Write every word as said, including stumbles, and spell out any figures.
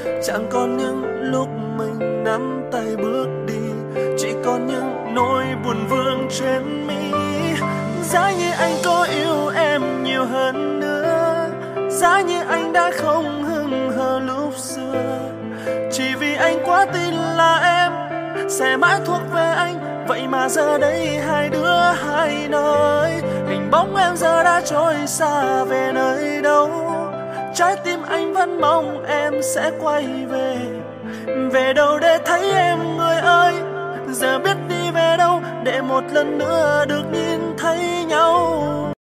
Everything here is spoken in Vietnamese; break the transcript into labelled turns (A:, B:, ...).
A: Chẳng còn những lúc mình nắm tay bước đi, chỉ còn những nỗi buồn vương trên mi. Giá như anh có yêu em nhiều hơn nữa, giá như anh đã không hững hờ lúc xưa, chỉ vì anh quá tin là em sẽ mãi thuộc về anh. Vậy mà giờ đây hai đứa hai nơi, hình bóng em giờ đã trôi xa về nơi đâu. Trái tim anh vẫn mong em sẽ quay về, về đâu để thấy em người ơi. Giờ biết đi về đâu để một lần nữa được nhìn thấy nhau.